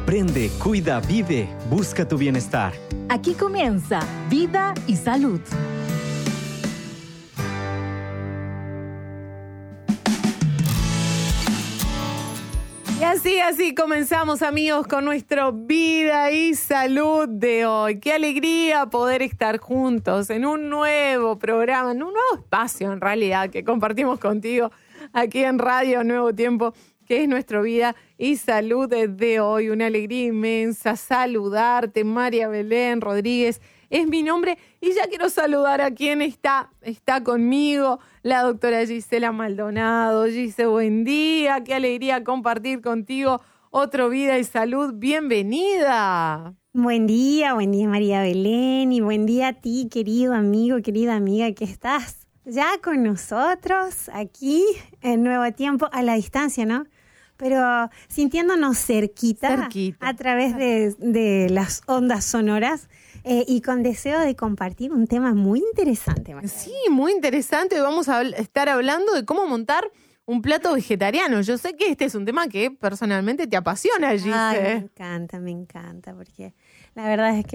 Aprende, cuida, vive, busca tu bienestar. Aquí comienza Vida y Salud. Y así comenzamos, amigos, con nuestro Vida y Salud de hoy. Qué alegría poder estar juntos en un nuevo programa, en un nuevo espacio en realidad que compartimos contigo aquí en Radio Nuevo Tiempo, que es nuestro Vida y Salud de hoy. Una alegría inmensa saludarte. María Belén Rodríguez es mi nombre y ya quiero saludar a quien está conmigo, la doctora Gisela Maldonado. Gise, buen día, qué alegría compartir contigo otro Vida y Salud. Bienvenida. Buen día María Belén, y buen día a ti, querido amigo, querida amiga, que estás ya con nosotros aquí en Nuevo Tiempo, a la distancia, ¿no? Pero sintiéndonos cerquita. A través de las ondas sonoras. Y con deseo de compartir un tema muy interesante, María. Sí, muy interesante. Vamos a estar hablando de cómo montar un plato vegetariano. Yo sé que este es un tema que personalmente te apasiona, Gise. Ay, me encanta, porque la verdad es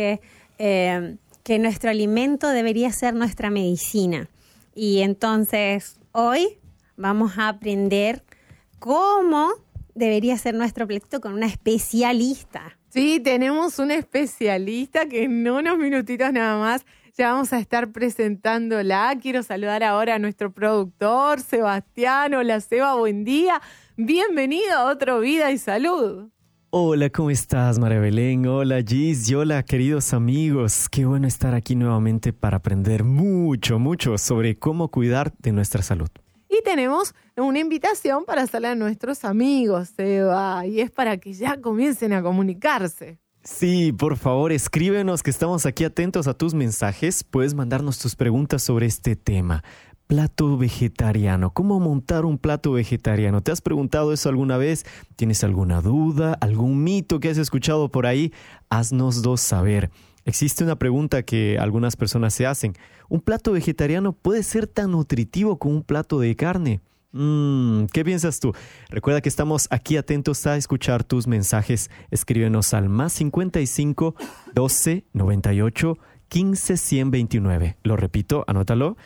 que nuestro alimento debería ser nuestra medicina. Y entonces hoy vamos a aprender cómo debería ser nuestro platito con una especialista. Sí, tenemos una especialista que en unos minutitos nada más ya vamos a estar presentándola. Quiero saludar ahora a nuestro productor, Sebastián. Hola, Seba, buen día. Bienvenido a otro Vida y Salud. Hola, ¿cómo estás, María Belén? Hola, Gis, y hola, queridos amigos. Qué bueno estar aquí nuevamente para aprender mucho sobre cómo cuidar de nuestra salud. Y tenemos una invitación para hacerle a nuestros amigos, Seba, y es para que ya comiencen a comunicarse. Sí, por favor, escríbenos que estamos aquí atentos a tus mensajes. Puedes mandarnos tus preguntas sobre este tema. Plato vegetariano. ¿Cómo montar un plato vegetariano? ¿Te has preguntado eso alguna vez? ¿Tienes alguna duda? ¿Algún mito que has escuchado por ahí? Haznoslo saber. Existe una pregunta que algunas personas se hacen. ¿Un plato vegetariano puede ser tan nutritivo como un plato de carne? ¿Qué piensas tú? Recuerda que estamos aquí atentos a escuchar tus mensajes. Escríbenos al +55 12 98 15 129. Lo repito, anótalo.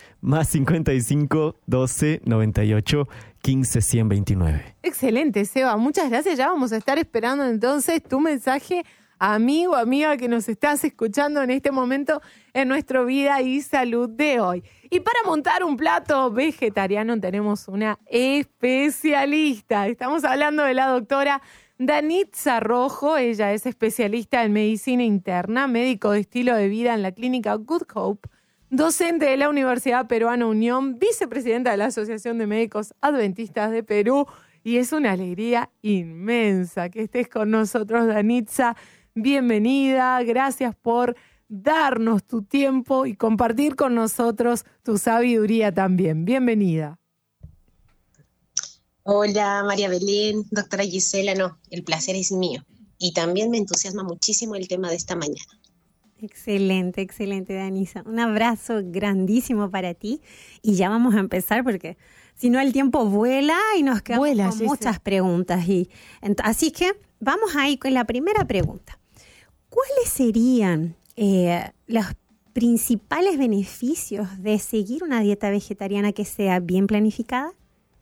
+55 12 98 15 129. Excelente, Seba. Muchas gracias. Ya vamos a estar esperando entonces tu mensaje, amigo, amiga, que nos estás escuchando en este momento en nuestro Vida y Salud de hoy. Y para montar un plato vegetariano tenemos una especialista. Estamos hablando de la doctora Danitza Rojo. Ella es especialista en medicina interna, médico de estilo de vida en la clínica Good Hope, docente de la Universidad Peruana Unión, vicepresidenta de la Asociación de Médicos Adventistas de Perú. Y es una alegría inmensa que estés con nosotros, Danitza. Bienvenida, gracias por darnos tu tiempo y compartir con nosotros tu sabiduría también. Bienvenida. Hola María Belén, doctora Gisela, el placer es mío. Y también me entusiasma muchísimo el tema de esta mañana. Excelente, Danitza. Un abrazo grandísimo para ti. Y ya vamos a empezar porque si no el tiempo vuela y nos quedamos con muchas preguntas. Así que vamos a ir con la primera pregunta. ¿Cuáles serían los principales beneficios de seguir una dieta vegetariana que sea bien planificada?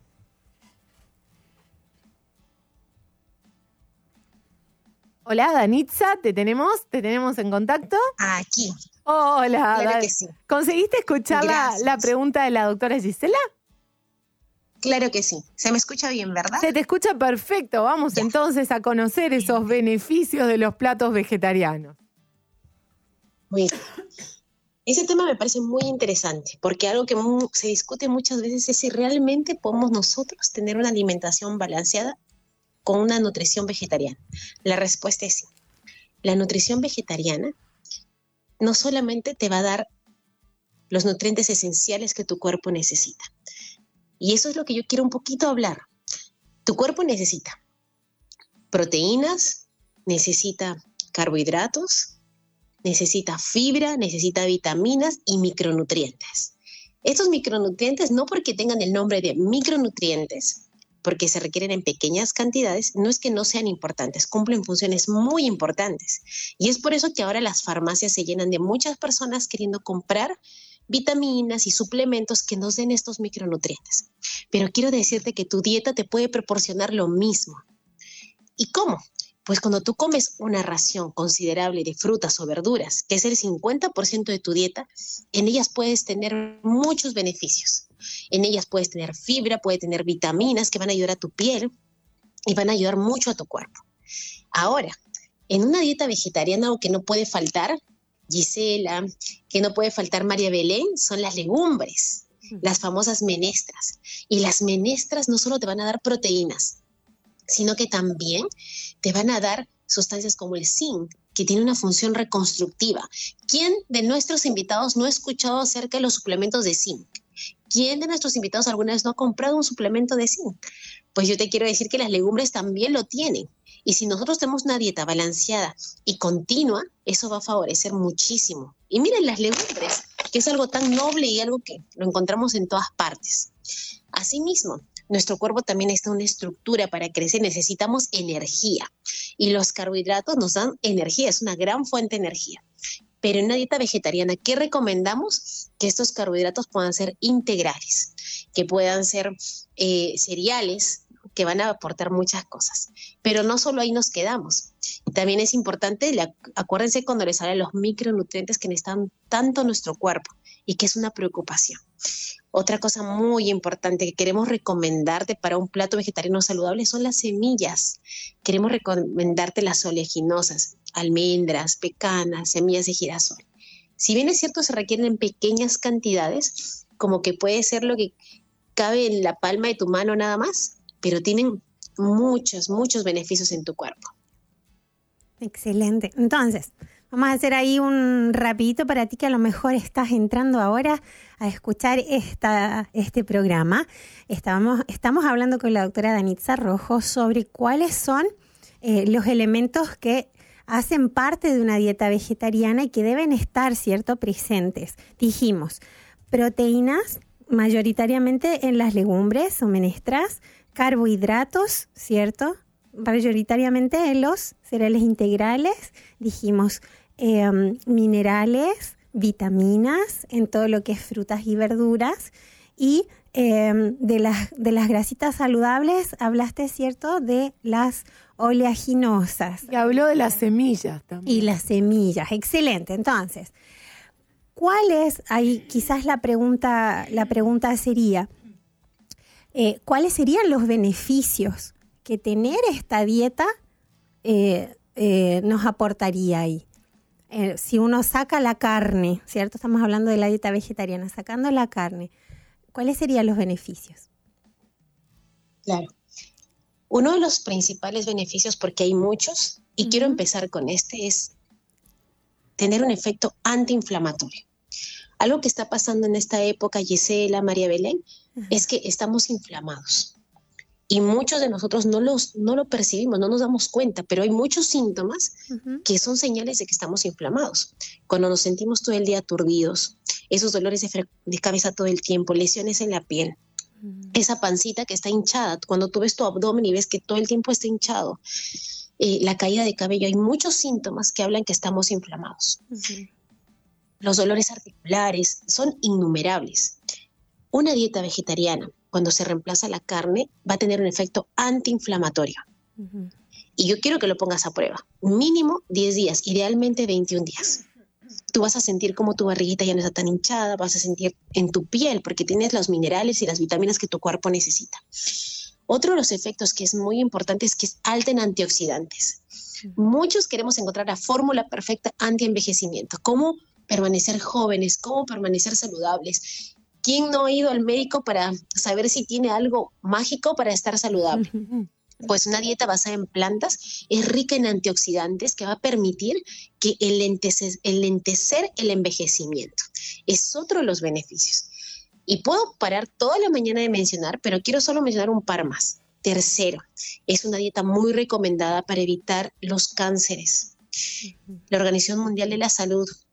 Hola, Danitza, ¿te tenemos en contacto? Aquí. Hola. Claro que sí. ¿Conseguiste escuchar la pregunta de la doctora Gisela? Claro que sí. Se me escucha bien, ¿verdad? Se te escucha perfecto. Vamos entonces a conocer esos beneficios de los platos vegetarianos. Muy bien. Ese tema me parece muy interesante porque algo que se discute muchas veces es si realmente podemos nosotros tener una alimentación balanceada con una nutrición vegetariana. La respuesta es sí. La nutrición vegetariana no solamente te va a dar los nutrientes esenciales que tu cuerpo necesita. Y eso es lo que yo quiero un poquito hablar. Tu cuerpo necesita proteínas, necesita carbohidratos, necesita fibra, necesita vitaminas y micronutrientes. Estos micronutrientes, no porque tengan el nombre de micronutrientes, porque se requieren en pequeñas cantidades, no es que no sean importantes, cumplen funciones muy importantes. Y es por eso que ahora las farmacias se llenan de muchas personas queriendo comprar vitaminas y suplementos que nos den estos micronutrientes. Pero quiero decirte que tu dieta te puede proporcionar lo mismo. ¿Y cómo? Pues cuando tú comes una ración considerable de frutas o verduras, que es el 50% de tu dieta, en ellas puedes tener muchos beneficios. En ellas puedes tener fibra, puedes tener vitaminas que van a ayudar a tu piel y van a ayudar mucho a tu cuerpo. Ahora, en una dieta vegetariana, algo que no puede faltar, Gisela, que no puede faltar María Belén, son las legumbres, las famosas menestras. Y las menestras no solo te van a dar proteínas, sino que también te van a dar sustancias como el zinc, que tiene una función reconstructiva. ¿Quién de nuestros invitados no ha escuchado acerca de los suplementos de zinc? ¿Quién de nuestros invitados alguna vez no ha comprado un suplemento de zinc? Pues yo te quiero decir que las legumbres también lo tienen. Y si nosotros tenemos una dieta balanceada y continua, eso va a favorecer muchísimo. Y miren las legumbres, que es algo tan noble y algo que lo encontramos en todas partes. Asimismo, nuestro cuerpo también necesita una estructura para crecer, necesitamos energía. Y los carbohidratos nos dan energía, es una gran fuente de energía. Pero en una dieta vegetariana, ¿qué recomendamos? Que estos carbohidratos puedan ser integrales, que puedan ser cereales, que van a aportar muchas cosas. Pero no solo ahí nos quedamos. También es importante, acuérdense cuando les habla de los micronutrientes que necesitan tanto nuestro cuerpo y que es una preocupación. Otra cosa muy importante que queremos recomendarte para un plato vegetariano saludable son las semillas. Queremos recomendarte las oleaginosas, almendras, pecanas, semillas de girasol. Si bien es cierto, se requieren en pequeñas cantidades, como que puede ser lo que cabe en la palma de tu mano nada más, pero tienen muchos beneficios en tu cuerpo. Excelente. Entonces, vamos a hacer ahí un rapidito para ti que a lo mejor estás entrando ahora a escuchar este programa. Estamos hablando con la doctora Danitza Rojo sobre cuáles son los elementos que hacen parte de una dieta vegetariana y que deben estar, ¿cierto?, presentes. Dijimos, proteínas mayoritariamente en las legumbres o menestras, carbohidratos, ¿cierto?, mayoritariamente en los cereales integrales, dijimos minerales, vitaminas en todo lo que es frutas y verduras y de las grasitas saludables hablaste, ¿cierto?, de las oleaginosas. Y habló de las semillas también. Y las semillas, excelente. Entonces, ¿cuál es, ahí quizás la pregunta sería, ¿cuáles serían los beneficios que tener esta dieta nos aportaría ahí? Si uno saca la carne, ¿cierto? Estamos hablando de la dieta vegetariana, sacando la carne, ¿cuáles serían los beneficios? Claro. Uno de los principales beneficios, porque hay muchos, y quiero empezar con este, es tener un efecto antiinflamatorio. Algo que está pasando en esta época, Gisela, María Belén, es que estamos inflamados. Y muchos de nosotros no lo percibimos, no nos damos cuenta, pero hay muchos síntomas que son señales de que estamos inflamados. Cuando nos sentimos todo el día aturdidos, esos dolores de cabeza todo el tiempo, lesiones en la piel, esa pancita que está hinchada, cuando tú ves tu abdomen y ves que todo el tiempo está hinchado, la caída de cabello, hay muchos síntomas que hablan que estamos inflamados. Los dolores articulares son innumerables. Una dieta vegetariana, cuando se reemplaza la carne, va a tener un efecto antiinflamatorio. Y yo quiero que lo pongas a prueba. Mínimo 10 días, idealmente 21 días. Tú vas a sentir como tu barriguita ya no está tan hinchada, vas a sentir en tu piel, porque tienes los minerales y las vitaminas que tu cuerpo necesita. Otro de los efectos que es muy importante es que es alta en antioxidantes. Muchos queremos encontrar la fórmula perfecta anti-envejecimiento. ¿Cómo permanecer jóvenes? ¿Cómo permanecer saludables? ¿Quién no ha ido al médico para saber si tiene algo mágico para estar saludable? Pues una dieta basada en plantas es rica en antioxidantes que va a permitir que enlentecer el envejecimiento. Es otro de los beneficios. Y puedo parar toda la mañana de mencionar, pero quiero solo mencionar un par más. Tercero, es una dieta muy recomendada para evitar los cánceres. La Organización Mundial de la Salud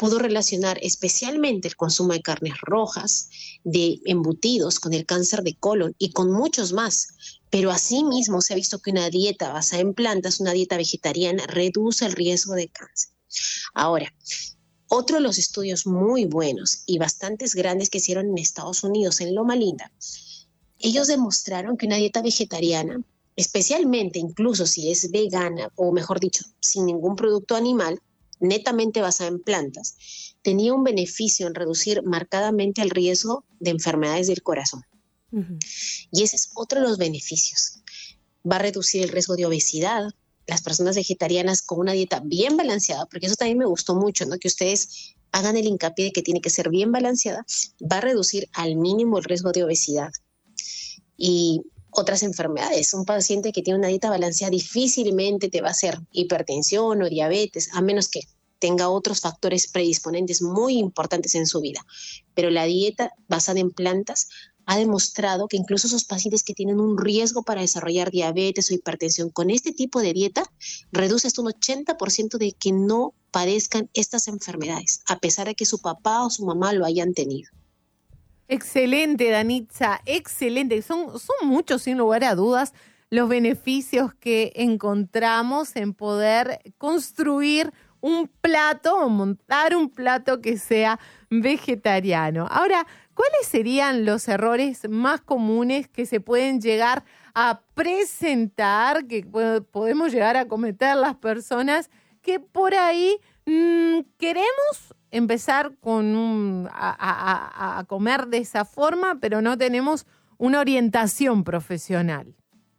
pudo relacionar especialmente el consumo de carnes rojas, de embutidos, con el cáncer de colon y con muchos más. Pero asimismo se ha visto que una dieta basada en plantas, una dieta vegetariana, reduce el riesgo de cáncer. Ahora, otro de los estudios muy buenos y bastantes grandes que hicieron en Estados Unidos, en Loma Linda, ellos demostraron que una dieta vegetariana, especialmente incluso si es vegana, o mejor dicho, sin ningún producto animal, netamente basada en plantas, tenía un beneficio en reducir marcadamente el riesgo de enfermedades del corazón. Uh-huh. Y ese es otro de los beneficios. Va a reducir el riesgo de obesidad. Las personas vegetarianas con una dieta bien balanceada, porque eso también me gustó mucho, ¿no? Que ustedes hagan el hincapié de que tiene que ser bien balanceada, va a reducir al mínimo el riesgo de obesidad y otras enfermedades. Un paciente que tiene una dieta balanceada difícilmente te va a hacer hipertensión o diabetes, a menos que tenga otros factores predisponentes muy importantes en su vida. Pero la dieta basada en plantas ha demostrado que incluso esos pacientes que tienen un riesgo para desarrollar diabetes o hipertensión, con este tipo de dieta, reduce hasta un 80% de que no padezcan estas enfermedades, a pesar de que su papá o su mamá lo hayan tenido. Excelente, Danitza, excelente. Son muchos, sin lugar a dudas, los beneficios que encontramos en poder construir un plato o montar un plato que sea vegetariano. Ahora, ¿cuáles serían los errores más comunes que se pueden llegar a presentar, que podemos llegar a cometer las personas que por ahí queremos empezar a comer de esa forma, pero no tenemos una orientación profesional?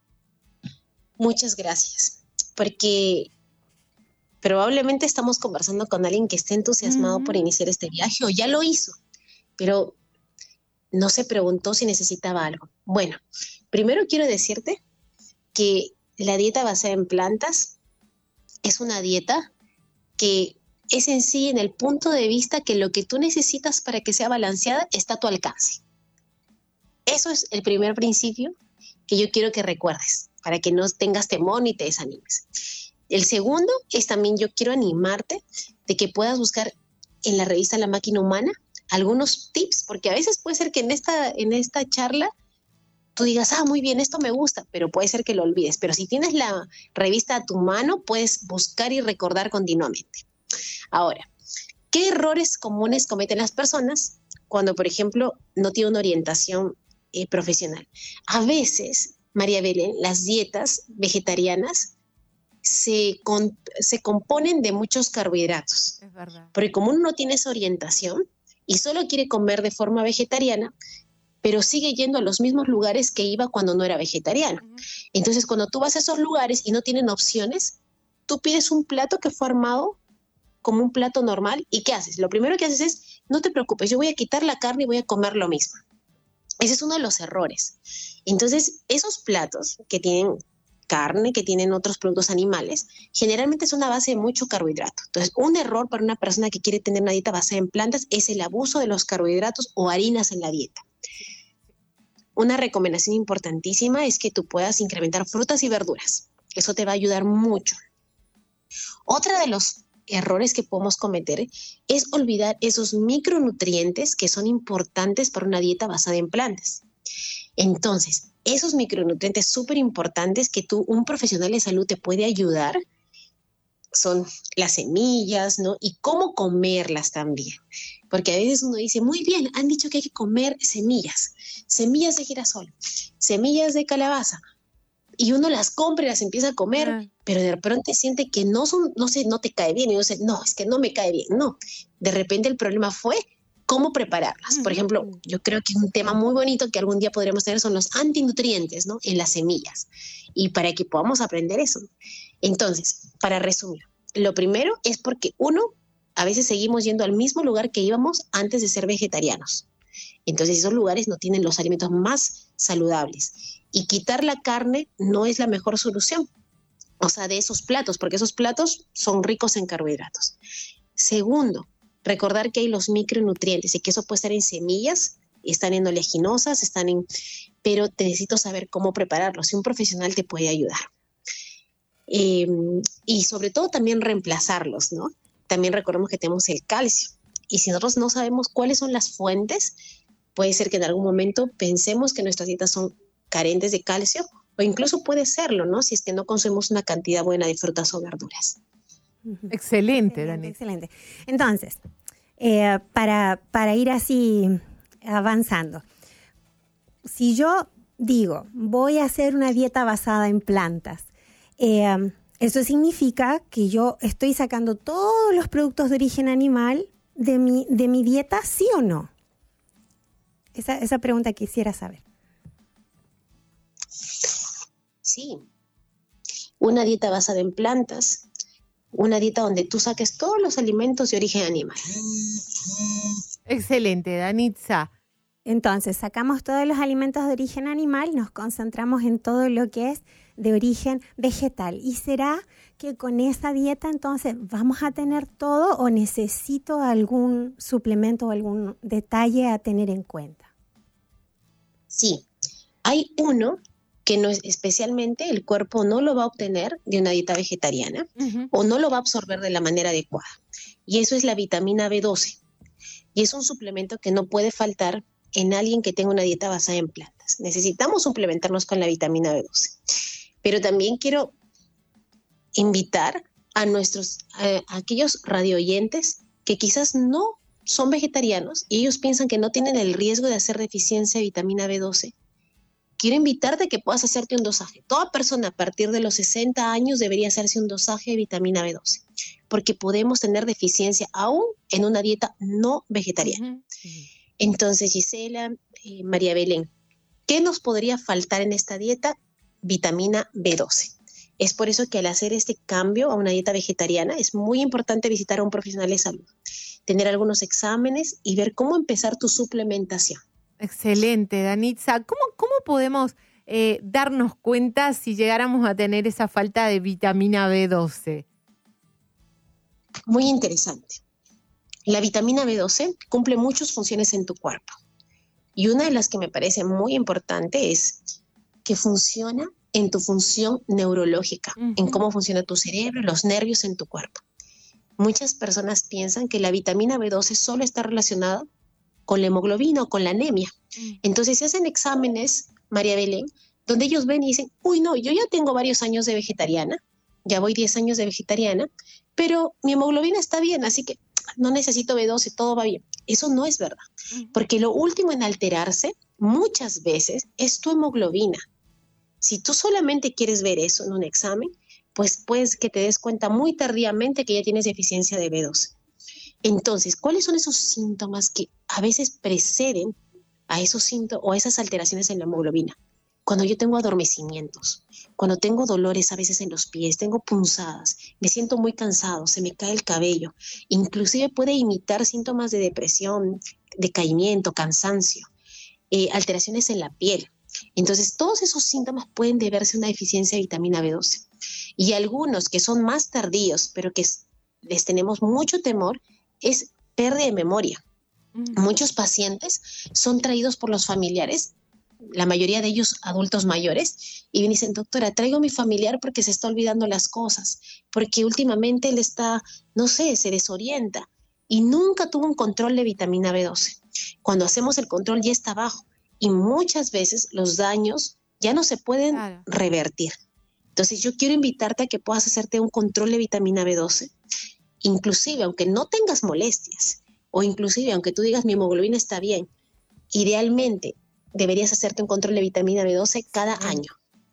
Muchas gracias, porque probablemente estamos conversando con alguien que esté entusiasmado por iniciar este viaje o ya lo hizo, pero no se preguntó si necesitaba algo. Bueno, primero quiero decirte que la dieta basada en plantas es una dieta que es en sí en el punto de vista que lo que tú necesitas para que sea balanceada está a tu alcance. Eso es el primer principio que yo quiero que recuerdes, para que no tengas temor ni te desanimes. El segundo es también yo quiero animarte de que puedas buscar en la revista La Máquina Humana algunos tips, porque a veces puede ser que en esta charla tú digas, muy bien, esto me gusta, pero puede ser que lo olvides. Pero si tienes la revista a tu mano, puedes buscar y recordar continuamente. Ahora, ¿qué errores comunes cometen las personas cuando, por ejemplo, no tienen una orientación profesional? A veces, María Belén, las dietas vegetarianas se componen de muchos carbohidratos. Es verdad. Porque como uno no tiene esa orientación y solo quiere comer de forma vegetariana, pero sigue yendo a los mismos lugares que iba cuando no era vegetariano. Uh-huh. Entonces, cuando tú vas a esos lugares y no tienen opciones, tú pides un plato que fue armado como un plato normal. ¿Y qué haces? Lo primero que haces es, no te preocupes, yo voy a quitar la carne y voy a comer lo mismo. Ese es uno de los errores. Entonces, esos platos que tienen carne, que tienen otros productos animales, generalmente es una base de mucho carbohidrato. Entonces, un error para una persona que quiere tener una dieta basada en plantas es el abuso de los carbohidratos o harinas en la dieta. Una recomendación importantísima es que tú puedas incrementar frutas y verduras. Eso te va a ayudar mucho. Otra de los errores que podemos cometer es olvidar esos micronutrientes que son importantes para una dieta basada en plantas. Entonces, esos micronutrientes súper importantes que un profesional de salud te puede ayudar son las semillas, ¿no? Y cómo comerlas también. Porque a veces uno dice, muy bien, han dicho que hay que comer semillas de girasol, semillas de calabaza, y uno las compra y las empieza a comer, pero de repente siente que no te cae bien, y uno dice, no, es que no me cae bien, no. De repente el problema fue cómo prepararlas. Por ejemplo, yo creo que un tema muy bonito que algún día podremos tener son los antinutrientes, ¿no? En las semillas, y para que podamos aprender eso. Entonces, para resumir, lo primero es porque a veces seguimos yendo al mismo lugar que íbamos antes de ser vegetarianos. Entonces, esos lugares no tienen los alimentos más saludables. Y quitar la carne no es la mejor solución. O sea, de esos platos, porque esos platos son ricos en carbohidratos. Segundo, recordar que hay los micronutrientes y que eso puede estar en semillas, están en oleaginosas, pero te necesito saber cómo prepararlos. Si un profesional te puede ayudar. Y sobre todo también reemplazarlos, ¿no? también recordemos que tenemos el calcio. Y si nosotros no sabemos cuáles son las fuentes, puede ser que en algún momento pensemos que nuestras dietas son carentes de calcio, o incluso puede serlo, ¿no? Si es que no consumimos una cantidad buena de frutas o verduras. Excelente, Dani. Excelente. Entonces, para ir así avanzando, si yo digo, voy a hacer una dieta basada en plantas, eso significa que yo estoy sacando todos los productos de origen animal de mi dieta, ¿sí o no? Esa pregunta quisiera saber. Sí, una dieta basada en plantas, una dieta donde tú saques todos los alimentos de origen animal. Excelente, Danitza. Entonces, sacamos todos los alimentos de origen animal, nos concentramos en todo lo que es de origen vegetal. ¿Y será que con esa dieta entonces vamos a tener todo o necesito algún suplemento o algún detalle a tener en cuenta? Sí, hay uno que no es, especialmente el cuerpo no lo va a obtener de una dieta vegetariana o no lo va a absorber de la manera adecuada. Y eso es la vitamina B12. Y es un suplemento que no puede faltar en alguien que tenga una dieta basada en plantas. Necesitamos suplementarnos con la vitamina B12. Pero también quiero invitar a a aquellos radioyentes que quizás no son vegetarianos y ellos piensan que no tienen el riesgo de hacer deficiencia de vitamina B12. Quiero invitarte a que puedas hacerte un dosaje. Toda persona a partir de los 60 años debería hacerse un dosaje de vitamina B12, porque podemos tener deficiencia aún en una dieta no vegetariana. Entonces, Gisela, María Belén, ¿qué nos podría faltar en esta dieta? Vitamina B12. Es por eso que al hacer este cambio a una dieta vegetariana es muy importante visitar a un profesional de salud, tener algunos exámenes y ver cómo empezar tu suplementación. Excelente, Danitza. ¿Cómo podemos darnos cuenta si llegáramos a tener esa falta de vitamina B12? Muy interesante. La vitamina B12 cumple muchas funciones en tu cuerpo. Y una de las que me parece muy importante es que funciona en tu función neurológica, en cómo funciona tu cerebro, los nervios en tu cuerpo. Muchas personas piensan que la vitamina B12 solo está relacionada con la hemoglobina o con la anemia. Entonces se hacen exámenes, María Belén, donde ellos ven y dicen, uy, no, yo ya tengo varios años de vegetariana, ya voy 10 años de vegetariana, pero mi hemoglobina está bien, así que no necesito B12, todo va bien. Eso no es verdad, porque lo último en alterarse muchas veces es tu hemoglobina. Si tú solamente quieres ver eso en un examen, pues puedes que te des cuenta muy tardíamente que ya tienes deficiencia de B12. Entonces, ¿cuáles son esos síntomas que a veces preceden a esos síntomas o a esas alteraciones en la hemoglobina? Cuando yo tengo adormecimientos, cuando tengo dolores a veces en los pies, tengo punzadas, me siento muy cansado, se me cae el cabello, inclusive puede imitar síntomas de depresión, decaimiento, cansancio, alteraciones en la piel. Entonces, todos esos síntomas pueden deberse a una deficiencia de vitamina B12. Y algunos que son más tardíos, pero que les tenemos mucho temor, es pérdida de memoria. Muchos pacientes son traídos por los familiares, la mayoría de ellos adultos mayores, y me dicen, doctora, traigo a mi familiar porque se está olvidando las cosas, porque últimamente él está, no sé, se desorienta y nunca tuvo un control de vitamina B12. Cuando hacemos el control ya está bajo y muchas veces los daños ya no se pueden revertir. Entonces yo quiero invitarte a que puedas hacerte un control de vitamina B12, inclusive aunque no tengas molestias o inclusive aunque tú digas mi hemoglobina está bien, idealmente deberías hacerte un control de vitamina B12 cada año.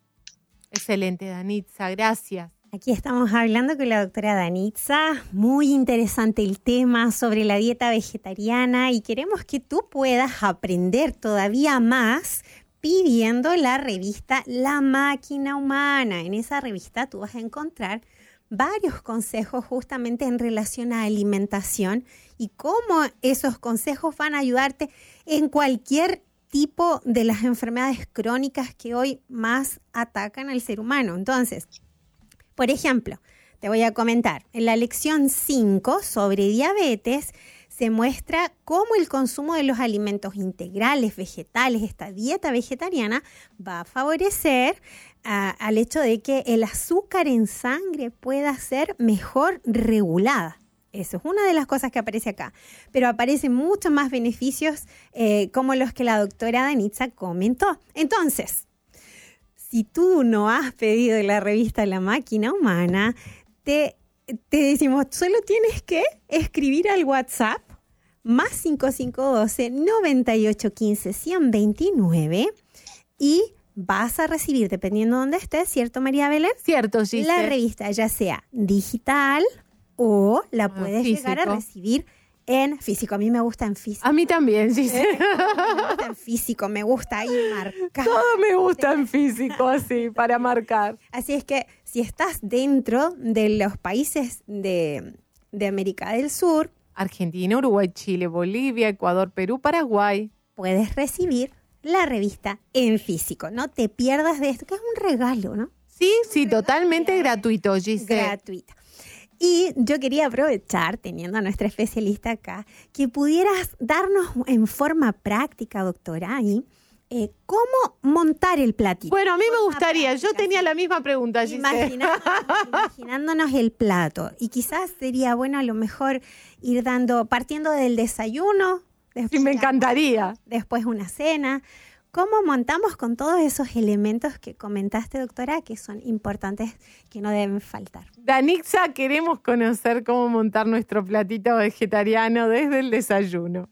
Excelente, Danitza, gracias. Aquí estamos hablando con la doctora Danitza. Muy interesante el tema sobre la dieta vegetariana y queremos que tú puedas aprender todavía más pidiendo la revista La Máquina Humana. En esa revista tú vas a encontrar varios consejos justamente en relación a alimentación y cómo esos consejos van a ayudarte en cualquier tipo de las enfermedades crónicas que hoy más atacan al ser humano. Entonces, por ejemplo, te voy a comentar, en la lección 5 sobre diabetes se muestra cómo el consumo de los alimentos integrales, vegetales, esta dieta vegetariana va a favorecer al hecho de que el azúcar en sangre pueda ser mejor regulada. Eso es una de las cosas que aparece acá. Pero aparecen muchos más beneficios como los que la doctora Danitza comentó. Entonces, si tú no has pedido la revista La Máquina Humana, te decimos, solo tienes que escribir al WhatsApp más 5512 9815 129 y vas a recibir, dependiendo de dónde estés, ¿cierto, María Belén? Cierto, Giselle. La revista, ya sea digital o la puedes llegar a recibir en físico. A mí me gusta en físico. A mí también, Giselle. Me gusta en físico, me gusta ahí marcar. Todo me gusta en físico, así, para marcar. Así es que si estás dentro de los países de América del Sur, Argentina, Uruguay, Chile, Bolivia, Ecuador, Perú, Paraguay, puedes recibir la revista en físico. No te pierdas de esto, que es un regalo, ¿no? Sí, totalmente gratuito, Giselle. Gratuita. Y yo quería aprovechar, teniendo a nuestra especialista acá, que pudieras darnos en forma práctica, doctora, ahí, cómo montar el platito. Bueno, a mí me gustaría, yo tenía la misma pregunta, Giselle. Imaginándonos el plato. Y quizás sería bueno a lo mejor ir partiendo del desayuno. Sí, me encantaría. Después una cena. ¿Cómo montamos con todos esos elementos que comentaste, doctora, que son importantes, que no deben faltar? Danitza, queremos conocer cómo montar nuestro platito vegetariano desde el desayuno.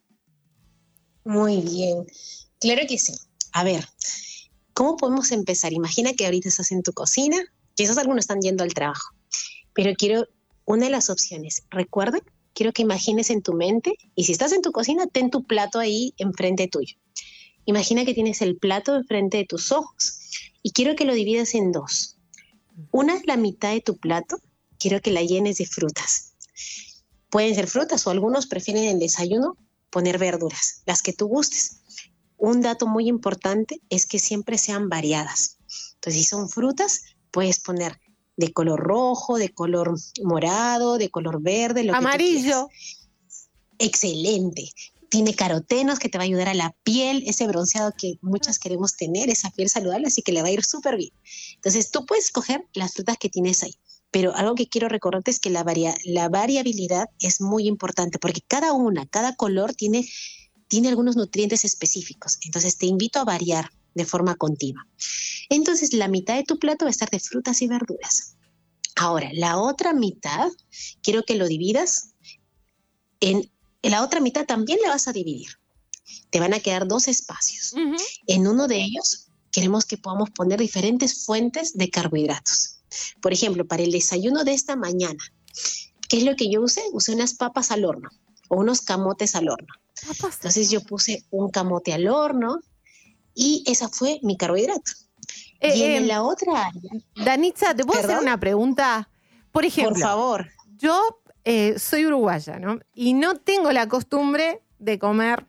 Muy bien, claro que sí. A ver, ¿cómo podemos empezar? Imagina que ahorita estás en tu cocina, quizás algunos están yendo al trabajo, pero quiero una de las opciones. Recuerden, quiero que imagines en tu mente, y si estás en tu cocina, ten tu plato ahí enfrente tuyo. Imagina que tienes el plato enfrente de tus ojos y quiero que lo dividas en dos. Una es la mitad de tu plato, quiero que la llenes de frutas. Pueden ser frutas o algunos prefieren en el desayuno poner verduras, las que tú gustes. Un dato muy importante es que siempre sean variadas. Entonces, si son frutas, puedes poner de color rojo, de color morado, de color verde, lo amarillo. Que tú quieras. Excelente. Tiene carotenos que te va a ayudar a la piel, ese bronceado que muchas queremos tener, esa piel saludable, así que le va a ir súper bien. Entonces, tú puedes escoger las frutas que tienes ahí, pero algo que quiero recordarte es que la variabilidad es muy importante, porque cada color tiene algunos nutrientes específicos. Entonces, te invito a variar de forma continua. Entonces, la mitad de tu plato va a estar de frutas y verduras. Ahora, la otra mitad, quiero que lo dividas en la otra mitad también la vas a dividir. Te van a quedar 2 espacios. Uh-huh. En uno de ellos queremos que podamos poner diferentes fuentes de carbohidratos. Por ejemplo, para el desayuno de esta mañana, ¿qué es lo que yo usé? Usé unas papas al horno o unos camotes al horno. Entonces yo puse un camote al horno y esa fue mi carbohidrato. Y en la otra área... Danitza, ¿te puedo hacer una pregunta? Por ejemplo, por favor. Yo soy uruguaya, ¿no? Y no tengo la costumbre de comer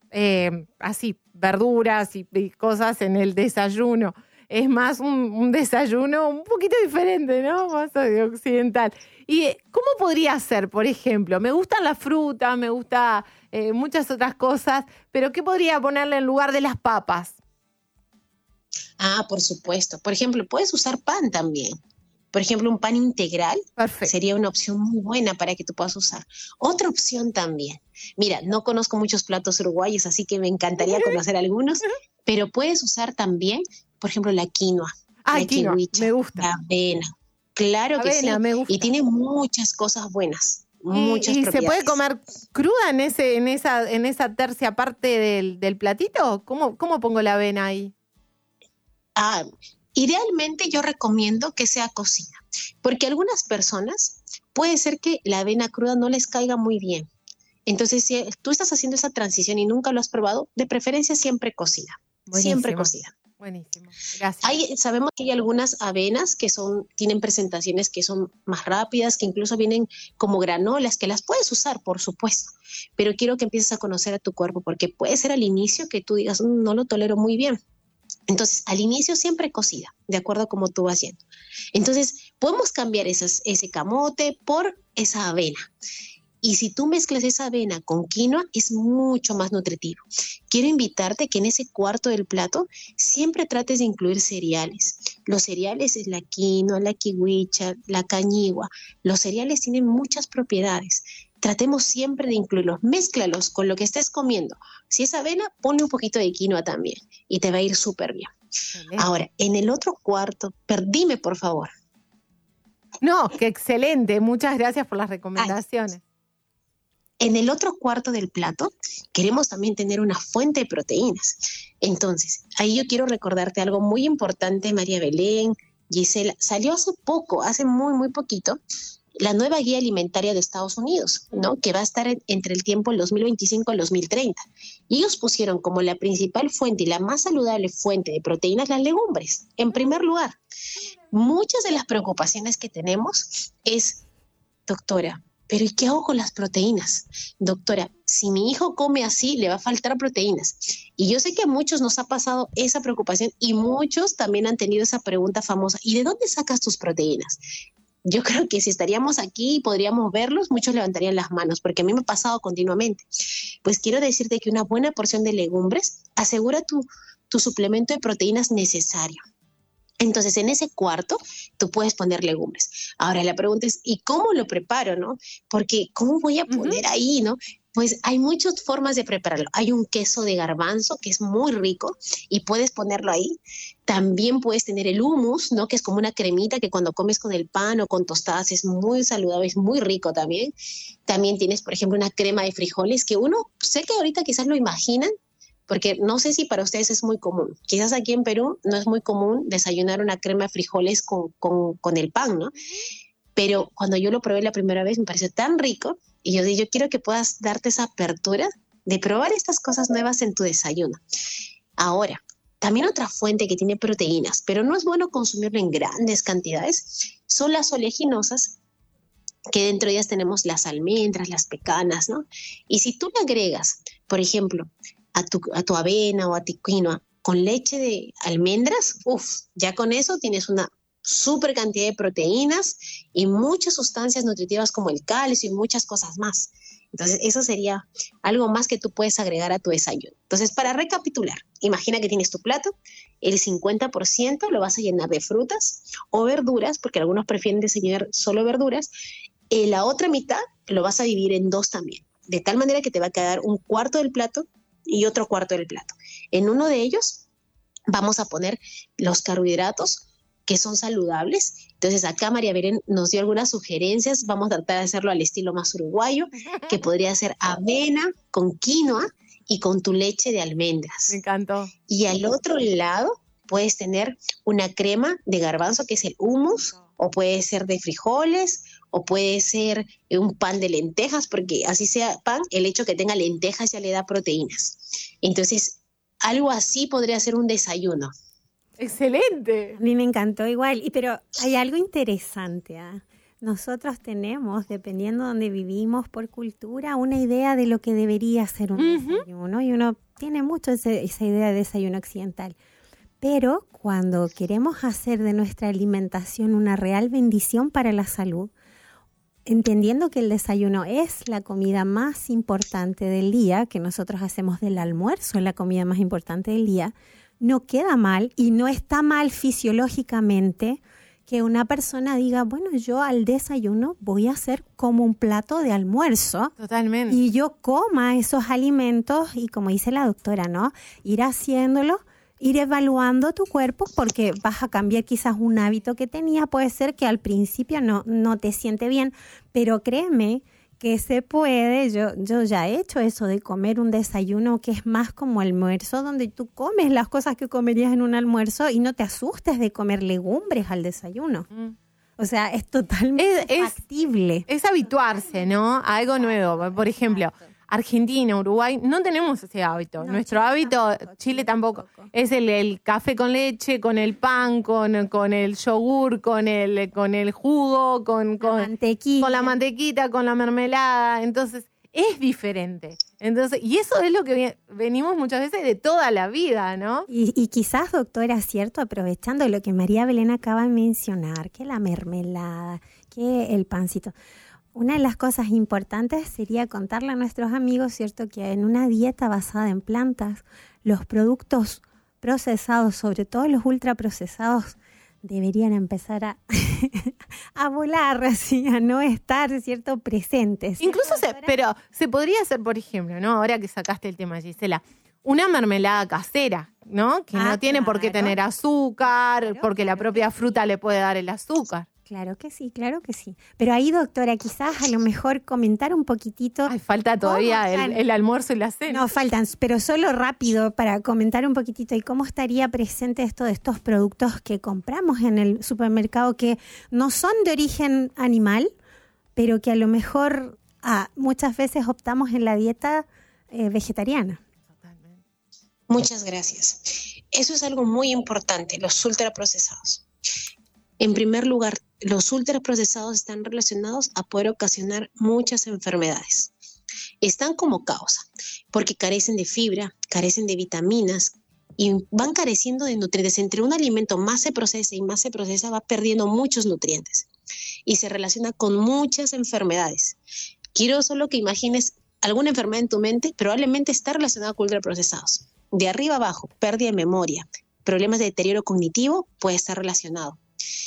así verduras y cosas en el desayuno. Es más un desayuno un poquito diferente, ¿no? Más occidental. ¿Y cómo podría ser, por ejemplo? Me gustan las frutas, me gusta muchas otras cosas, pero ¿qué podría ponerle en lugar de las papas? Ah, por supuesto. Por ejemplo, puedes usar pan también. Por ejemplo, un pan integral. Perfecto. Sería una opción muy buena para que tú puedas usar. Otra opción también. Mira, no conozco muchos platos uruguayos, así que me encantaría conocer algunos, pero puedes usar también, por ejemplo, la quinoa. Ah, quinoa, me gusta. La avena. Claro que sí. Me gusta. Y tiene muchas cosas buenas. Muchas ¿Y propiedades. se puede comer cruda en esa tercia parte del platito? ¿Cómo pongo la avena ahí? Ah, idealmente yo recomiendo que sea cocida, porque a algunas personas puede ser que la avena cruda no les caiga muy bien. Entonces, si tú estás haciendo esa transición y nunca lo has probado, de preferencia siempre cocida. Buenísimo. Siempre cocida. Buenísimo, gracias. Sabemos que hay algunas avenas que tienen presentaciones que son más rápidas, que incluso vienen como granolas, que las puedes usar, por supuesto, pero quiero que empieces a conocer a tu cuerpo, porque puede ser al inicio que tú digas, no lo tolero muy bien. Entonces, al inicio siempre cocida, de acuerdo a cómo tú vas yendo. Entonces, podemos cambiar ese camote por esa avena. Y si tú mezclas esa avena con quinoa, es mucho más nutritivo. Quiero invitarte que en ese cuarto del plato siempre trates de incluir cereales. Los cereales es la quinoa, la kiwicha, la cañigua. Los cereales tienen muchas propiedades. Tratemos siempre de incluirlos. Mézclalos con lo que estés comiendo. Si es avena, ponle un poquito de quinoa también y te va a ir súper bien. Excelente. Ahora, en el otro cuarto, dime por favor. No, qué excelente. Muchas gracias por las recomendaciones. En el otro cuarto del plato queremos también tener una fuente de proteínas. Entonces, ahí yo quiero recordarte algo muy importante, María Belén, Gisela. Salió hace poco, hace muy poquito, la nueva guía alimentaria de Estados Unidos, ¿no? Que va a estar entre el tiempo el 2025 al 2030. Y ellos pusieron como la principal fuente y la más saludable fuente de proteínas las legumbres, en primer lugar. Muchas de las preocupaciones que tenemos es, doctora, ¿pero y qué hago con las proteínas? Doctora, si mi hijo come así, le va a faltar proteínas. Y yo sé que a muchos nos ha pasado esa preocupación y muchos también han tenido esa pregunta famosa, ¿y de dónde sacas tus proteínas? Yo creo que si estaríamos aquí y podríamos verlos, muchos levantarían las manos, porque a mí me ha pasado continuamente. Pues quiero decirte que una buena porción de legumbres asegura tu suplemento de proteínas necesario. Entonces, en ese cuarto, tú puedes poner legumbres. Ahora, la pregunta es, ¿y cómo lo preparo, no? Porque, ¿cómo voy a poner ahí, no? Pues hay muchas formas de prepararlo. Hay un queso de garbanzo que es muy rico y puedes ponerlo ahí. También puedes tener el hummus, ¿no? Que es como una cremita que cuando comes con el pan o con tostadas es muy saludable, es muy rico también. También tienes, por ejemplo, una crema de frijoles que uno, sé que ahorita quizás lo imaginan, porque no sé si para ustedes es muy común. Quizás aquí en Perú no es muy común desayunar una crema de frijoles con el pan, ¿no? Pero cuando yo lo probé la primera vez me pareció tan rico y yo quiero que puedas darte esa apertura de probar estas cosas nuevas en tu desayuno. Ahora, también otra fuente que tiene proteínas, pero no es bueno consumirlo en grandes cantidades, son las oleaginosas, que dentro de ellas tenemos las almendras, las pecanas, ¿no? Y si tú le agregas, por ejemplo, a tu avena o a tu quinoa con leche de almendras, ya con eso tienes una súper cantidad de proteínas y muchas sustancias nutritivas como el calcio y muchas cosas más. Entonces, eso sería algo más que tú puedes agregar a tu desayuno. Entonces, para recapitular, imagina que tienes tu plato, el 50% lo vas a llenar de frutas o verduras, porque algunos prefieren desayunar solo verduras, la otra mitad lo vas a dividir en dos también, de tal manera que te va a quedar un cuarto del plato y otro cuarto del plato. En uno de ellos vamos a poner los carbohidratos que son saludables. Entonces acá María Belén nos dio algunas sugerencias. Vamos a tratar de hacerlo al estilo más uruguayo, que podría ser avena con quinoa y con tu leche de almendras. Me encantó. Y al otro lado puedes tener una crema de garbanzo, que es el hummus, o puede ser de frijoles, o puede ser un pan de lentejas, porque así sea pan, el hecho que tenga lentejas ya le da proteínas. Entonces, algo así podría ser un desayuno. ¡Excelente! A mí me encantó igual, pero hay algo interesante. Nosotros tenemos, dependiendo de donde vivimos por cultura, una idea de lo que debería ser un desayuno, y uno tiene mucho esa idea de desayuno occidental. Pero cuando queremos hacer de nuestra alimentación una real bendición para la salud, entendiendo que el desayuno es la comida más importante del día, que nosotros hacemos del almuerzo la comida más importante del día, no queda mal y no está mal fisiológicamente que una persona diga, bueno, yo al desayuno voy a hacer como un plato de almuerzo. Totalmente. Y yo coma esos alimentos y, como dice la doctora, ¿no? Ir haciéndolo, ir evaluando tu cuerpo, porque vas a cambiar quizás un hábito que tenías. Puede ser que al principio no te siente bien, pero créeme que se puede. Yo ya he hecho eso de comer un desayuno que es más como almuerzo, donde tú comes las cosas que comerías en un almuerzo y no te asustes de comer legumbres al desayuno. O sea, es totalmente factible. Es habituarse, ¿no? A algo nuevo. Por ejemplo, Argentina, Uruguay, no tenemos ese hábito. No, Nuestro hábito, Chile tampoco. Es el café con leche, con el pan, con el yogur, con el jugo, con la mantequita, con la mermelada. Entonces, es diferente. Entonces, y eso es lo que venimos muchas veces de toda la vida, ¿no? Y quizás, doctora, cierto, aprovechando lo que María Belén acaba de mencionar, que la mermelada, que el pancito. Una de las cosas importantes sería contarle a nuestros amigos, ¿cierto?, que en una dieta basada en plantas, los productos procesados, sobre todo los ultraprocesados, deberían empezar a volar, así, a no estar, ¿cierto?, presentes. Incluso, pero se podría hacer, por ejemplo, ¿no? Ahora que sacaste el tema, Gisela, una mermelada casera, ¿no? Que no tiene por qué tener azúcar, porque la propia fruta le puede dar el azúcar. Claro que sí, claro que sí. Pero ahí, doctora, quizás a lo mejor comentar un poquitito. Ay, falta todavía el almuerzo y la cena. No, faltan, pero solo rápido para comentar un poquitito. ¿Y cómo estaría presente esto de estos productos que compramos en el supermercado que no son de origen animal, pero que a lo mejor muchas veces optamos en la dieta vegetariana? Muchas gracias. Eso es algo muy importante, los ultraprocesados. En primer lugar, los ultraprocesados están relacionados a poder ocasionar muchas enfermedades. Están como causa, porque carecen de fibra, carecen de vitaminas y van careciendo de nutrientes. Entre un alimento más se procesa y más se procesa, va perdiendo muchos nutrientes y se relaciona con muchas enfermedades. Quiero solo que imagines alguna enfermedad en tu mente, probablemente está relacionada con ultraprocesados. De arriba abajo, pérdida de memoria, problemas de deterioro cognitivo, puede estar relacionado.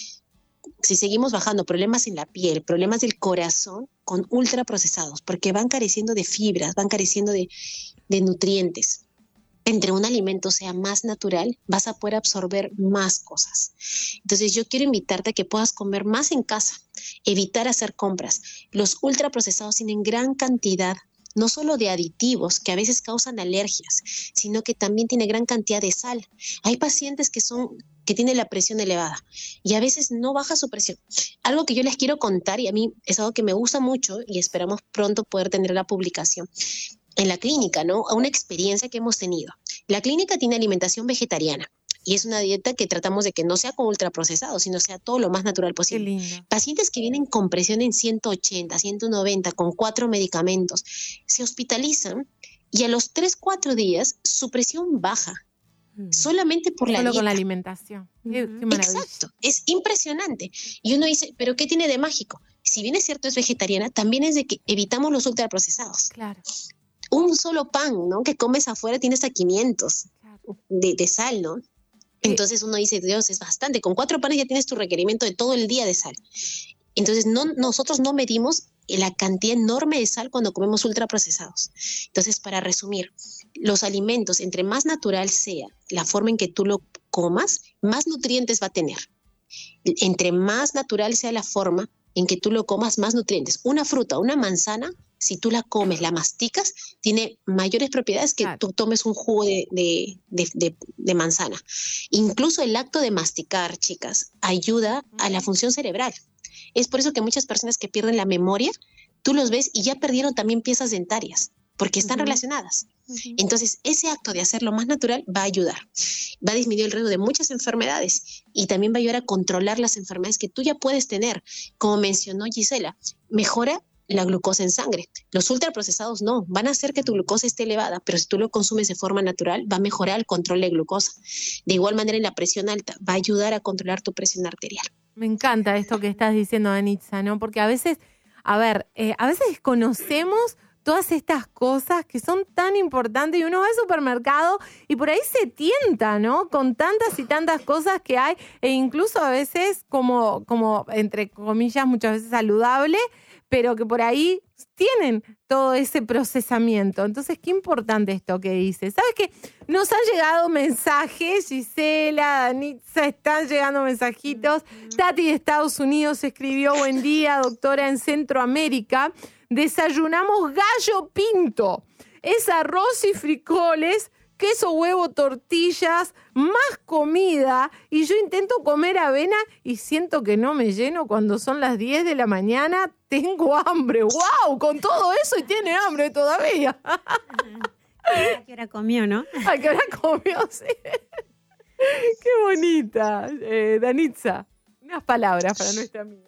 Si seguimos bajando, problemas en la piel, problemas del corazón con ultraprocesados, porque van careciendo de fibras, van careciendo de nutrientes. Entre un alimento sea más natural, vas a poder absorber más cosas. Entonces yo quiero invitarte a que puedas comer más en casa, evitar hacer compras. Los ultraprocesados tienen gran cantidad no solo de aditivos que a veces causan alergias, sino que también tiene gran cantidad de sal. Hay pacientes que tienen la presión elevada y a veces no baja su presión. Algo que yo les quiero contar, y a mí es algo que me gusta mucho y esperamos pronto poder tener la publicación en la clínica, ¿no? A una experiencia que hemos tenido. La clínica tiene alimentación vegetariana. Y es una dieta que tratamos de que no sea con ultraprocesados, sino sea todo lo más natural posible. Qué lindo. Pacientes que vienen con presión en 180, 190, con 4 medicamentos, se hospitalizan y a los 3-4 días su presión baja. Solamente por la dieta. Solo con la alimentación. Qué maravilla. Exacto, es impresionante. Y uno dice, ¿pero qué tiene de mágico? Si bien es cierto es vegetariana, también es de que evitamos los ultraprocesados. Claro. Un solo pan, ¿no?, que comes afuera tiene hasta 500 de sal, ¿no? Entonces uno dice, Dios, es bastante. Con 4 panes ya tienes tu requerimiento de todo el día de sal. Entonces nosotros no medimos la cantidad enorme de sal cuando comemos ultraprocesados. Entonces, para resumir, los alimentos, entre más natural sea la forma en que tú lo comas, más nutrientes va a tener. Entre más natural sea la forma en que tú lo comas, más nutrientes. Una fruta, una manzana, si tú la comes, la masticas, tiene mayores propiedades que tú tomes un jugo de manzana. Incluso el acto de masticar, chicas, ayuda a la función cerebral. Es por eso que muchas personas que pierden la memoria, tú los ves y ya perdieron también piezas dentarias, porque están relacionadas. Entonces, ese acto de hacerlo más natural va a ayudar. Va a disminuir el riesgo de muchas enfermedades y también va a ayudar a controlar las enfermedades que tú ya puedes tener. Como mencionó Gisela, mejora la glucosa en sangre. Los ultraprocesados no, van a hacer que tu glucosa esté elevada, pero si tú lo consumes de forma natural, va a mejorar el control de glucosa. De igual manera, en la presión alta, va a ayudar a controlar tu presión arterial. Me encanta esto que estás diciendo, Danitza, ¿no? Porque a veces desconocemos todas estas cosas que son tan importantes y uno va al supermercado y por ahí se tienta, ¿no? Con tantas y tantas cosas que hay e incluso a veces como entre comillas, muchas veces saludable, pero que por ahí tienen todo ese procesamiento. Entonces, qué importante esto que dices. ¿Sabes qué? Nos han llegado mensajes, Gisela, Danitza, están llegando mensajitos. Tati de Estados Unidos escribió, buen día, doctora, en Centroamérica desayunamos gallo pinto. Es arroz y frijoles, queso, huevo, tortillas, más comida, y yo intento comer avena y siento que no me lleno cuando son las 10 de la mañana. Tengo hambre. ¡Wow! Con todo eso y tiene hambre todavía. ¿A qué hora comió, no? ¿A qué hora comió? Sí. Qué bonita. Danitza, unas palabras para nuestra amiga.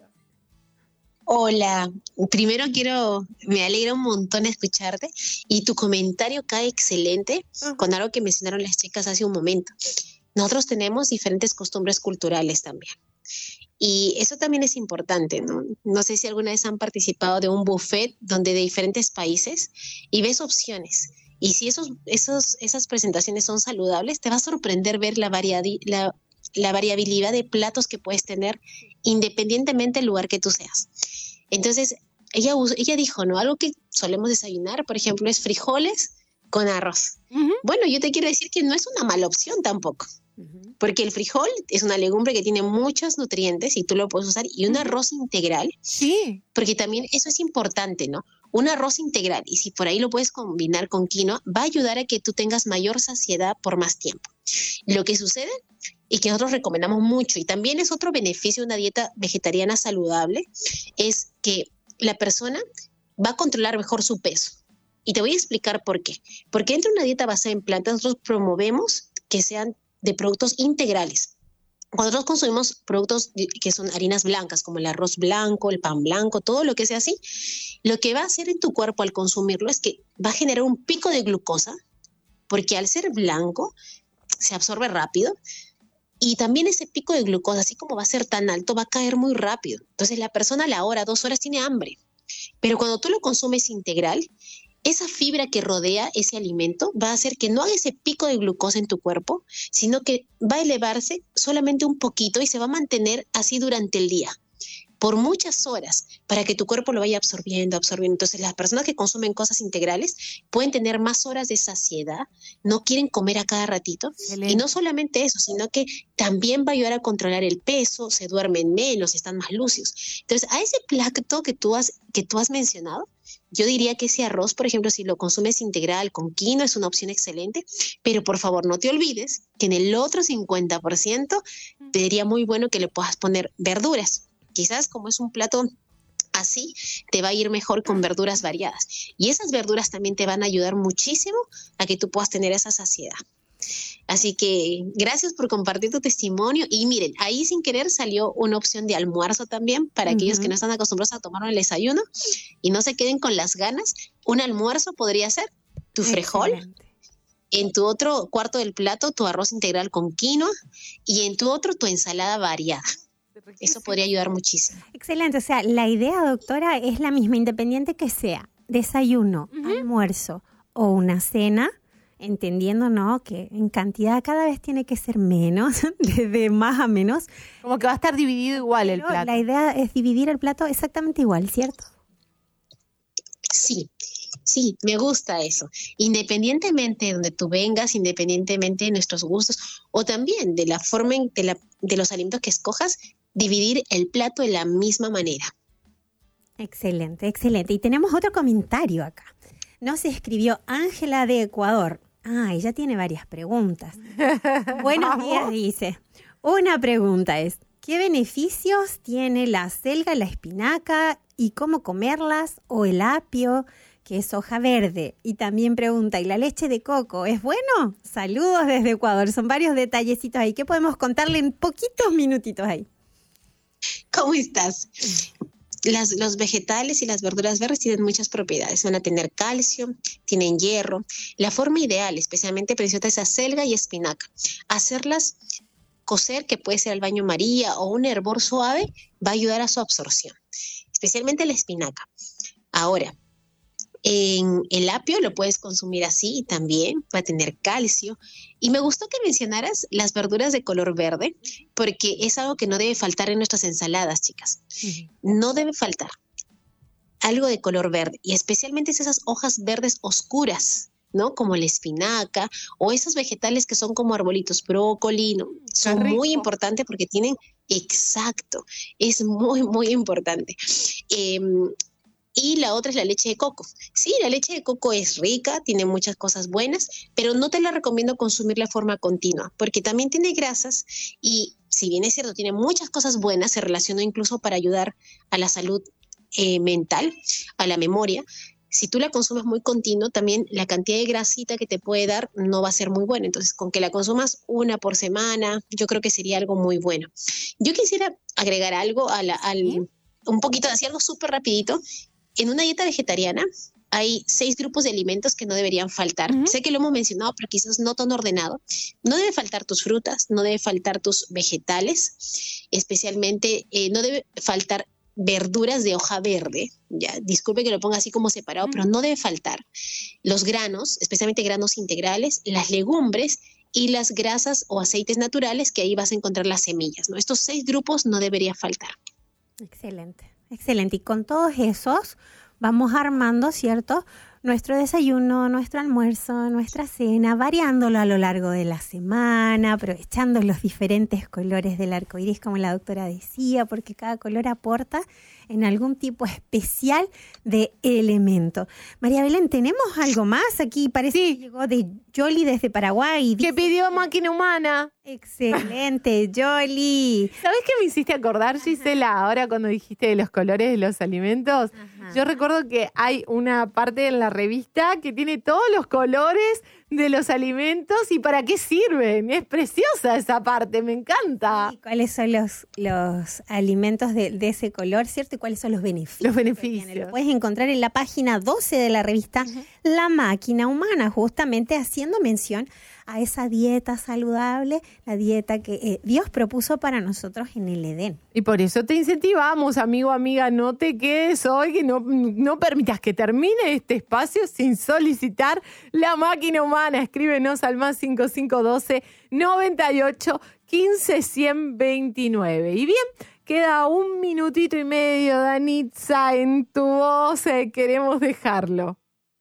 Hola, primero me alegra un montón escucharte y tu comentario cae excelente con algo que mencionaron las chicas hace un momento. Nosotros tenemos diferentes costumbres culturales también Y eso también es importante, ¿no? No sé si alguna vez han participado de un buffet donde de diferentes países y ves opciones. Y si esas presentaciones son saludables, te va a sorprender ver la variabilidad de platos que puedes tener independientemente del lugar que tú seas. Entonces, ella dijo, ¿no? Algo que solemos desayunar, por ejemplo, es frijoles con arroz. Bueno, yo te quiero decir que no es una mala opción tampoco. Porque el frijol es una legumbre que tiene muchos nutrientes y tú lo puedes usar, y un arroz integral, porque también eso es importante, ¿no? Un arroz integral, y si por ahí lo puedes combinar con quinoa, va a ayudar a que tú tengas mayor saciedad por más tiempo. Lo que sucede y que nosotros recomendamos mucho, y también es otro beneficio de una dieta vegetariana saludable, es que la persona va a controlar mejor su peso. Y te voy a explicar por qué. Porque dentro de una dieta basada en plantas, nosotros promovemos que sean de productos integrales. Cuando nosotros consumimos productos que son harinas blancas, como el arroz blanco, el pan blanco, todo lo que sea así, lo que va a hacer en tu cuerpo al consumirlo es que va a generar un pico de glucosa, porque al ser blanco se absorbe rápido, y también ese pico de glucosa, así como va a ser tan alto, va a caer muy rápido. Entonces la persona a la hora, 2 horas, tiene hambre. Pero cuando tú lo consumes integral, esa fibra que rodea ese alimento va a hacer que no haga ese pico de glucosa en tu cuerpo, sino que va a elevarse solamente un poquito y se va a mantener así durante el día, por muchas horas, para que tu cuerpo lo vaya absorbiendo. Entonces, las personas que consumen cosas integrales pueden tener más horas de saciedad, no quieren comer a cada ratito. Excelente. Y no solamente eso, sino que también va a ayudar a controlar el peso, se duermen menos, están más lúcidos. Entonces, a ese plato que tú has mencionado, yo diría que ese arroz, por ejemplo, si lo consumes integral con quinoa, es una opción excelente, pero por favor no te olvides que en el otro 50% te diría muy bueno que le puedas poner verduras. Quizás como es un plato así, te va a ir mejor con verduras variadas. Y esas verduras también te van a ayudar muchísimo a que tú puedas tener esa saciedad. Así que gracias por compartir tu testimonio. Y miren, ahí sin querer salió una opción de almuerzo también para aquellos que no están acostumbrados a tomar el desayuno y no se queden con las ganas. Un almuerzo podría ser tu frijol, en tu otro cuarto del plato tu arroz integral con quinoa y en tu otro tu ensalada variada. Eso podría ayudar muchísimo. Excelente. O sea, la idea, doctora, es la misma, independiente que sea desayuno, almuerzo o una cena, entendiendo, ¿no?, que en cantidad cada vez tiene que ser menos, de más a menos. Como que va a estar dividido igual el plato. La idea es dividir el plato exactamente igual, ¿cierto? Sí, me gusta eso. Independientemente de donde tú vengas, independientemente de nuestros gustos o también de la forma de los alimentos que escojas, dividir el plato de la misma manera. Excelente, excelente. Y tenemos otro comentario acá. Nos escribió Ángela de Ecuador. Ella tiene varias preguntas. Buenos días, dice. Una pregunta es, ¿qué beneficios tiene la selga, la espinaca y cómo comerlas? O el apio, que es hoja verde. Y también pregunta, ¿y la leche de coco es bueno? Saludos desde Ecuador. Son varios detallecitos ahí. ¿Qué podemos contarle en poquitos minutitos ahí? ¿Cómo estás? Los vegetales y las verduras verdes tienen muchas propiedades. Van a tener calcio, tienen hierro. La forma ideal, especialmente preciosa, es acelga y espinaca. Hacerlas cocer, que puede ser al baño María o un hervor suave, va a ayudar a su absorción, especialmente la espinaca. Ahora, en el apio lo puedes consumir así también, va a tener calcio. Y me gustó que mencionaras las verduras de color verde, porque es algo que no debe faltar en nuestras ensaladas, chicas. No debe faltar algo de color verde, y especialmente esas hojas verdes oscuras, ¿no? Como la espinaca o esos vegetales que son como arbolitos, brócoli, ¿no? Son muy importantes porque tienen, exacto, es muy, muy importante. Y la otra es la leche de coco. Sí, la leche de coco es rica, tiene muchas cosas buenas, pero no te la recomiendo consumirla de forma continua, porque también tiene grasas y, si bien es cierto, tiene muchas cosas buenas, se relaciona incluso para ayudar a la salud mental, a la memoria. Si tú la consumes muy continuo, también la cantidad de grasita que te puede dar no va a ser muy buena. Entonces, con que la consumas una por semana, yo creo que sería algo muy bueno. Yo quisiera agregar algo un poquito, así algo súper rapidito. En una dieta vegetariana hay 6 grupos de alimentos que no deberían faltar. Sé que lo hemos mencionado, pero quizás no tan ordenado. No debe faltar tus frutas, no debe faltar tus vegetales, especialmente no debe faltar verduras de hoja verde. Ya, disculpe que lo ponga así como separado, pero no debe faltar. Los granos, especialmente granos integrales, las legumbres y las grasas o aceites naturales, que ahí vas a encontrar las semillas, ¿no? Estos 6 grupos no debería faltar. Excelente, excelente. Y con todos esos vamos armando, ¿cierto?, nuestro desayuno, nuestro almuerzo, nuestra cena, variándolo a lo largo de la semana, aprovechando los diferentes colores del arco iris, como la doctora decía, porque cada color aporta en algún tipo especial de elemento. María Belén, ¿tenemos algo más? Aquí parece que llegó de Yoli desde Paraguay. Que pidió máquina humana. Excelente, Yoli. ¿Sabés qué me hiciste acordar, Gisela, ahora cuando dijiste de los colores de los alimentos? Ajá. Yo recuerdo que hay una parte en la revista que tiene todos los colores de los alimentos y para qué sirven. Es preciosa esa parte, me encanta. ¿Y cuáles son los alimentos de ese color, cierto? ¿Y cuáles son los beneficios? Los beneficios. Lo puedes encontrar en la página 12 de la revista La Máquina Humana, justamente haciendo mención a esa dieta saludable, la dieta que Dios propuso para nosotros en el Edén. Y por eso te incentivamos, amigo, amiga, no te quedes hoy, que no permitas que termine este espacio sin solicitar La Máquina Humana. Escríbenos al más 5512 98 15 129. Y bien, queda 1 minutito y medio, Danitza, en tu voz queremos dejarlo.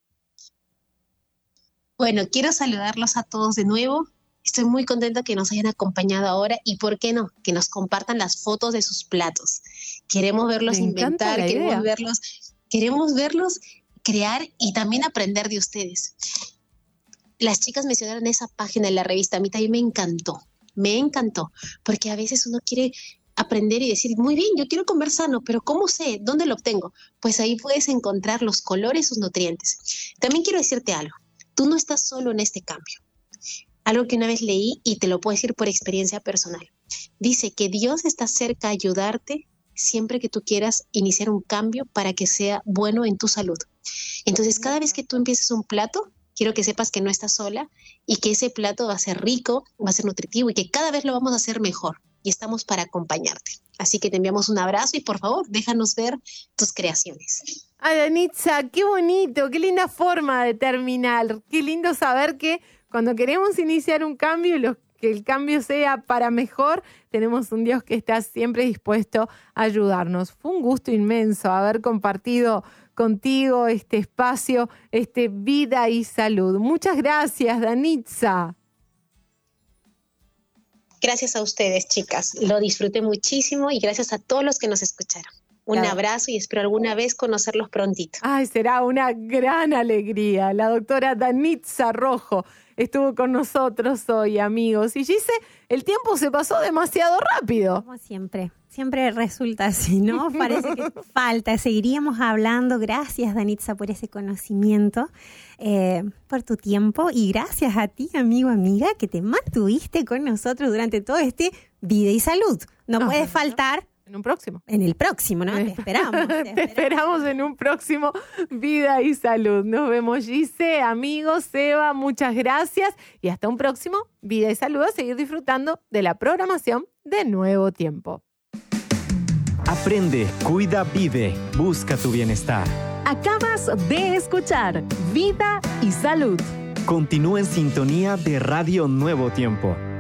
Bueno, quiero saludarlos a todos de nuevo. Estoy muy contenta que nos hayan acompañado ahora y, ¿por qué no?, que nos compartan las fotos de sus platos. Queremos verlos inventar, queremos verlos crear y también aprender de ustedes. Las chicas mencionaron esa página en la revista, a mí también me encantó, porque a veces uno quiere aprender y decir, muy bien, yo quiero comer sano, pero ¿cómo sé? ¿Dónde lo obtengo? Pues ahí puedes encontrar los colores, sus nutrientes. También quiero decirte algo. Tú no estás solo en este cambio. Algo que una vez leí y te lo puedo decir por experiencia personal. Dice que Dios está cerca a ayudarte siempre que tú quieras iniciar un cambio para que sea bueno en tu salud. Entonces, cada vez que tú empieces un plato, quiero que sepas que no estás sola y que ese plato va a ser rico, va a ser nutritivo y que cada vez lo vamos a hacer mejor. Y estamos para acompañarte. Así que te enviamos un abrazo y, por favor, déjanos ver tus creaciones. Ay, Danitza, qué bonito, qué linda forma de terminar. Qué lindo saber que cuando queremos iniciar un cambio, que el cambio sea para mejor, tenemos un Dios que está siempre dispuesto a ayudarnos. Fue un gusto inmenso haber compartido contigo este espacio, Vida y Salud. Muchas gracias, Danitza. Gracias a ustedes, chicas. Lo disfruté muchísimo y gracias a todos los que nos escucharon. Un abrazo y espero alguna vez conocerlos prontito. Ay, será una gran alegría. La doctora Danitza Rojo estuvo con nosotros hoy, amigos. Y Gise, el tiempo se pasó demasiado rápido. Como siempre resulta así, ¿no? Parece que falta. Seguiríamos hablando. Gracias, Danitza, por ese conocimiento, por tu tiempo. Y gracias a ti, amigo, amiga, que te mantuviste con nosotros durante todo Vida y Salud. No puede faltar. En un próximo. En el próximo, ¿no? Te esperamos. Te esperamos en un próximo Vida y Salud. Nos vemos, Gise, amigos, Eva, muchas gracias. Y hasta un próximo Vida y Salud, a seguir disfrutando de la programación de Nuevo Tiempo. Aprende, cuida, vive, busca tu bienestar. Acabas de escuchar Vida y Salud. Continúa en sintonía de Radio Nuevo Tiempo.